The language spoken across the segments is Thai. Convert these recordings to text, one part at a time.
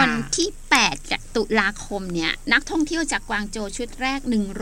วันที่8ตุลาคมเนี่ยนักท่องเที่ยวจากกวางโจวชุดแรก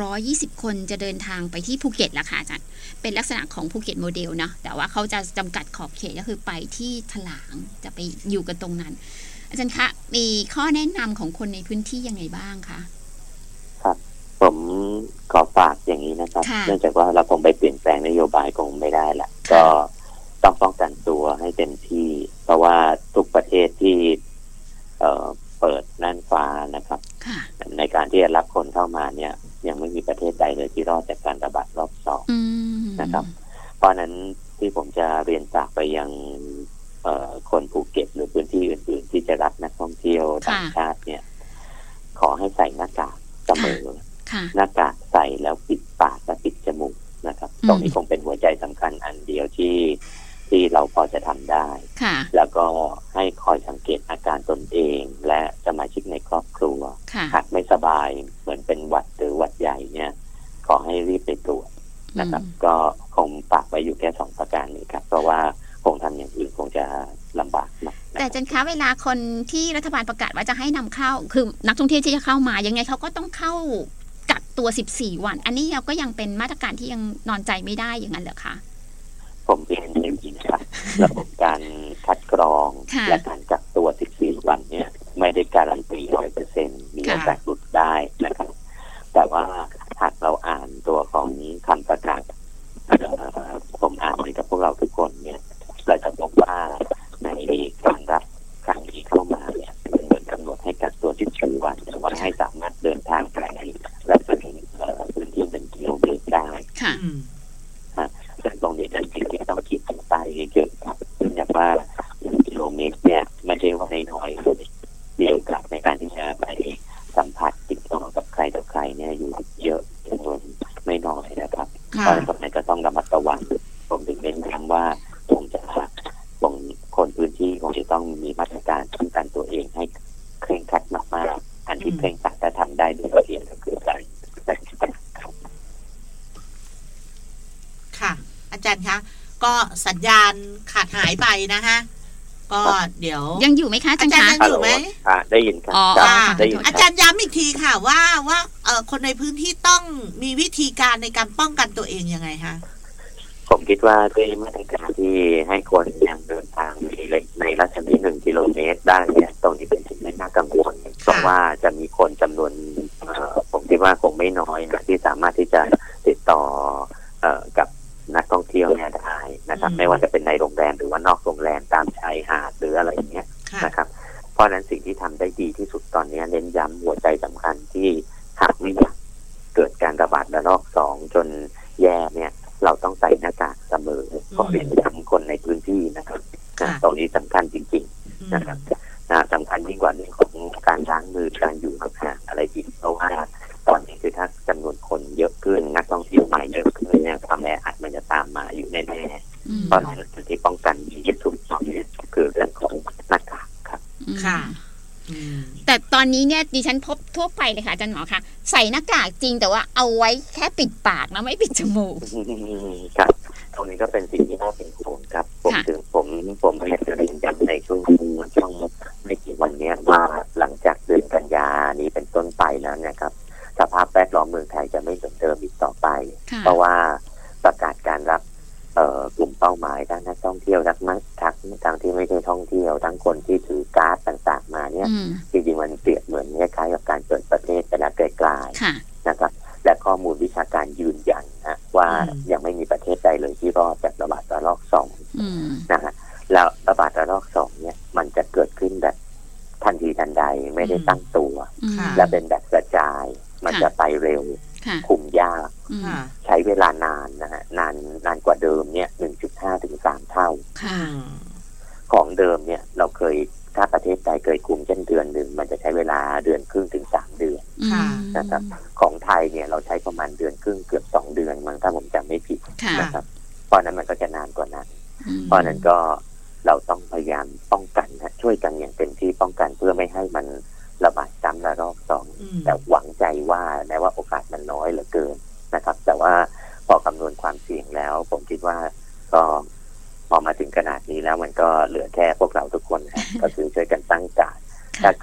120คนจะเดินทางไปที่ภูเก็ตแล้วค่ะอาจารย์เป็นลักษณะของภูเก็ตโมเดลเนาะแต่ว่าเขาจะจำกัดขอบเขตก็คือไปที่ถลางจะไปอยู่กันตรงนั้นอาจารย์คะมีข้อแนะนำของคนในพื้นที่ยังไงบ้างคะครับผมขอฝากอย่างนี้นะครับเนื่องจากว่าเราคงไปเปลี่ยนแปลงนโยบายคงไม่ได้ละก็ต้องป้องกันตัวให้เต็มที่เพราะว่าทุกประเทศที่เปิดน่านฟ้านะครับในการที่จะรับคนเข้ามาเนี่ยยังไม่มีประเทศใดเลยที่รอดจากการระบาดรอบสองนะครับเพราะนั้นที่ผมจะเรียนฝากไปยังคนภูเก็ตหรือพื้นที่อื่นๆที่จะรับนักท่องเที่ยวต่างชาติเนี่ยขอให้ใส่หน้ากากเสมอหน้ากากใส่แล้วปิดปากและปิดจมูกนะครับตรงนี้คงเป็นหัวใจสำคัญอันเดียวที่เราพอจะทำได้แล้วก็ให้คอยสังเกตอาการตนเองและสมาชิกในครอบครัวหากไม่สบายเหมือนเป็นหวัดหรือหวัดใหญ่เนี่ยขอให้รีบไปตรวจนะครับก็คงฝากไว้อยู่แค่2ประการนี้ครับเพราะว่าคงทำอย่างอื่นคงจะลำบากมากแต่อาจารย์คะเวลาคนที่รัฐบาลประกาศว่าจะให้นำเข้าคือนักท่องเที่ยวที่จะเข้ามายังไงเขาก็ต้องเข้ากักตัว14วันอันนี้เราก็ยังเป็นมาตรการที่ยังนอนใจไม่ได้อย่างนั้นเหรอคะผมเรียนอย่างนี้นะครับระบบการคัดกรองและการกักตัว14วันเนี่ยไม่ได้การันตี 100% มีโอกาสหลุดได้นะครับแต่ว่าหากเราอ่านตัวของคำประกาศผมอ่านให้กับพวกเราทุกคนเนี่ยเราจะพบว่าในการรับครั้งนี้เข้ามาเนี่ยมันเหมือนกำหนดให้กักตัว14วันแต่ว่าให้สามารถเดินทางไกลและไปถึงพื้นที่1 กิโลเมตรได้แต่ตรงนี้จริงๆต้องคิดถึงไปเยอะครับเนื่องจากว่า1 กิโลเมตรเนี่ยไม่ใช่ว่าน้อยเลยมีโอกาสในการที่จะไปสัมผัสติดต่อกับใครต่อใครเนี่ยอยู่เยอะจำนวนไม่น้อยนะครับเพราะฉะนั้นก็ต้องระมัดระวังผมถึงเน้นย้ำว่าคนพื้นที่คงจะต้องมีมาตรการป้องกันตัวเองให้เคร่งครัดมากๆอันที่เคร่งครัดและทำได้ด้วยตัวเองก็คือการค่ะอาจารย์คะก็สัญญาณขาดหายไปนะฮะก็เดี๋ยวยังอยู่ไหมคะอาจารย์คะยังอยู่ไหมได้ยินครับได้ยินอาจารย์ย้ำอีกทีค่ะว่าคนในพื้นที่ต้องมีวิธีการในการป้องกันตัวเองยังไงคะผมคิดว่าด้วยมาตรการที่ให้คนยังเดินทางในรัศมี1 กิโลเมตรได้เนี่ยตรงนี้เป็นสิ่งที่น่ากังวลเพราะว่าจะมีคนจำนวนผมคิดว่าคงไม่น้อยนะที่สามารถที่จะติดต่อกับนักท่องเที่ยวเนี่ยได้นะครับไม่ว่าจะเป็นในโรงแรมหรือว่านอกโรงแรมตามชายหาดหรืออะไรอย่างเงี้ยนะครับเพราะฉะนั้นสิ่งที่ทำได้ดีที่สุดตอนนี้เน้นย้ำหัวใจสำคัญที่หากไม่อยากเกิดการระบาดระลอก2จนแย่เนี่ยเราต้องใส่หน้ากากเสมอขอเรียนย้ำคนในพื้นที่นะครับตรงนี้สำคัญจริงๆนะครับสำคัญยิ่งกว่าเรื่องของการล้างมือการอยู่ห่างๆอะไรอีกเพราะว่าตอนนี้คือถ้าจำนวนคนเยอะขึ้นนักท่องเที่ยวใหม่เยอะขึ้นเนี่ยความแออัดมันจะตามมาอยู่แน่ๆเพราะฉะนั้นที่ป้องกันดีที่สุดคือเรื่องของหน้ากากครับค่ะแต่ตอนนี้เนี่ยดิฉันพบทั่วไปเลยค่ะอาจารย์หมอคะใส่หน้ากากจริงแต่ว่าเอาไว้แค่ปิดปากนะไม่ปิดจมูกครับตรงนี้ก็เป็นสิ่งที่น่าเป็นห่วงครับผมอยากจะเรียนย้ำในช่วงไม่กี่วันนี้ว่าหลังจากเดือนกันยานี้เป็นต้นไปแล้วนะครับสภาพแวดล้อมเมืองไทยจะไม่เหมือนเดิมอีกต่อไปเพราะว่าประกาศการรับกลุ่มเป้าหมายทั้งนักท่องเที่ยวทั้งที่ไม่ใช่ท่องเที่ยวทั้งคนที่ถือการ์ดต่างๆมาเนี่ยจริงๆมันเปรียบเหมือนคล้ายๆกับการเปิดประเทศไปแล้วไกลๆนะครับและข้อมูลวิชาการยืนยันนะว่ายังไม่มีประเทศใดเลยที่รอดจากระบาดระลอก2นะฮะแล้วระบาดระลอก2เนี่ยมันจะเกิดขึ้นแบบทันทีทันใดไม่ได้ตั้งตัวและเป็นแบบกระจายมันจะไปเร็วคุมยากใช้เวลานานนะฮะนานกว่าเดิมเนี่ย 1.5 ถึง 3 เท่าของเดิมเนี่ยเราเคยถ้าประเทศใดเคยคุมเช่นเดือนหนึ่งมันจะใช้เวลาเดือนครึ่งถึง3 เดือนนะครับของไทยเนี่ยเราใช้ประมาณเดือนครึ่งเกือบ2 เดือนมั้งถ้าผมจำไม่ผิดนะครับเพราะนั้นมันก็จะนานกว่านั้นเพราะนั้นก็เราต้องพยายามป้องกันช่วยกันอย่างเต็มที่ป้องกันเพื่อไม่ให้มันระบาดซ้ำระลอก2แต่หวังใจว่าแม้ว่าโอกาสมันน้อยเหลือเกินนะครับแต่ว่าพอคำนวณความเสี่ยงแล้วผมคิดว่าก็พอมาถึงขนาดนี้แล้วมันก็เหลือแค่พวกเราทุกคนก็คือช่วยกันตั้งการถ้าเกิด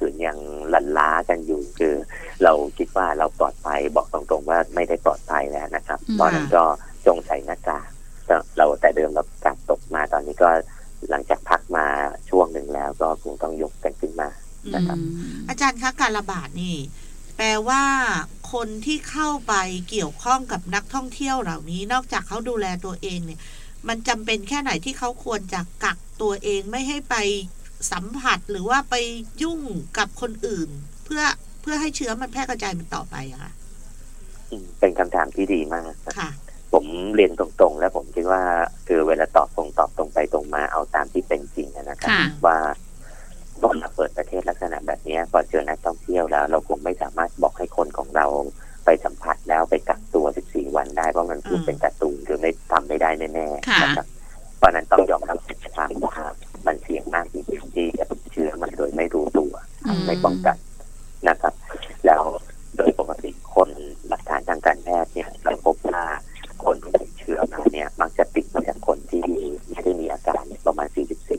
อื่นยังลันล้ากันอยู่คือเราคิดว่าเราปลอดภัยบอกตรงๆว่าไม่ได้ปลอดภัยแล้วนะครับเพราะนั้นก็จงใส่หน้ากากเราแต่เดิมเรากาดตกมาตอนนี้ก็หลังจากพักมาช่วงหนึ่งแล้วก็คงต้องยกกันขึ้นมานะครับอาจารย์คะการระบาดนี่แปลว่าคนที่เข้าไปเกี่ยวข้องกับนักท่องเที่ยวเหล่านี้นอกจากเขาดูแลตัวเองเนี่ยมันจำเป็นแค่ไหนที่เขาควรจะกักตัวเองไม่ให้ไปสัมผัสหรือว่าไปยุ่งกับคนอื่นเพื่อให้เชื้อมันแพร่กระจายมันต่อไปอะค่ะเป็นคำถามที่ดีมากค่ะผมเรียนตรงๆแล้วผมคิดว่าคือเวลาตอบตรงไปตรงมาเอาตามที่เป็นจริงนะครับว่าตอนเราเปิดประเทศลักษณะแบบนี้พอเจอนักท่องเที่ยวแล้วเราคงไม่สามารถบอกให้คนของเราไปสัมผัสแล้วไปกักตัว14วันได้เพราะมันคือเป็นการ์ตูนหรือไม่ทำไม่ได้แน่ๆนะครับเพราะนั้นต้องยอมรับสภาพว่ามันเสี่ยงมากจริงๆที่จะติดเชื้อมันโดยไม่รู้ตัวไม่ป้องกันนะครับแล้วโดยปกติคนหลักฐานทางการแพทย์เนี่ยเราพบว่าคนที่ติดเชื้อมาเนี่ยมักจะติดมาจากคนที่ไม่ได้มีอาการประมาณ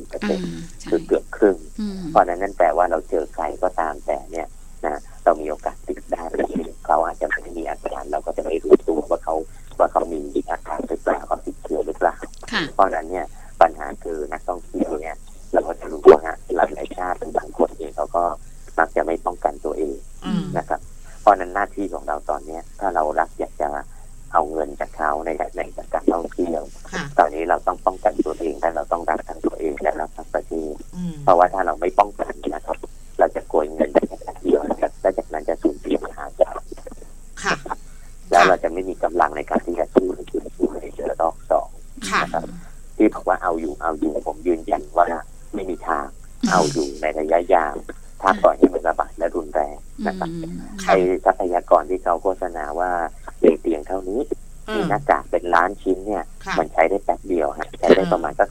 44% คือเกือบครึ่งเพราะนั้นนั่นแปลว่าเราเจอใครก็ตามแต่เนี่ยนะเรามีโอกาสติดได้เขาอาจจะไม่ได้มีอาการเราก็จะไม่รู้ตัวว่าเขามีอาการหรือเปล่าเขาติดเชื้อหรือเปล่าเพราะนั้นเนี่ยปัญหาคือนักท่องเที่ยวเนี่ยเราก็จะรู้ว่าหลายชาติบางคนเองเขาก็มักจะไม่ป้องกันตัวเองนะครับเพราะนั้นหน้าที่ของเราตอนนี้ถ้าเรารักอยากจะเอาเงินจากเขาในจากการท่องเที่ยวตอนนี้เราต้องป้องกันตัวเองและเราต้องรักทั้งตัวเองและรักทั้งประเทศเพราะว่าถ้าเราไม่ป้องกันนะครับเราจะโกยเงินจากการเที่ยวและจากนั้นจะสูญเสียมหาศาลแล้วเราจะไม่มีกำลังในการที่จะสู้ในเจอรอบสองนะครับที่บอกว่าเอาอยู่ผมยืนยันว่าไม่มีทางเอาอยู่ในระยะยาวถ้าปล่อยให้มันระบาดและรุนแรงนะครับไอ้ทรัพยากรที่เขาโฆษณาว่าเตียงเท่านี้มีหน้ากากเป็นล้านชิ้นเนี่ยมันใช้ได้แป๊บเดียวฮะใช้ได้ประมาณสัก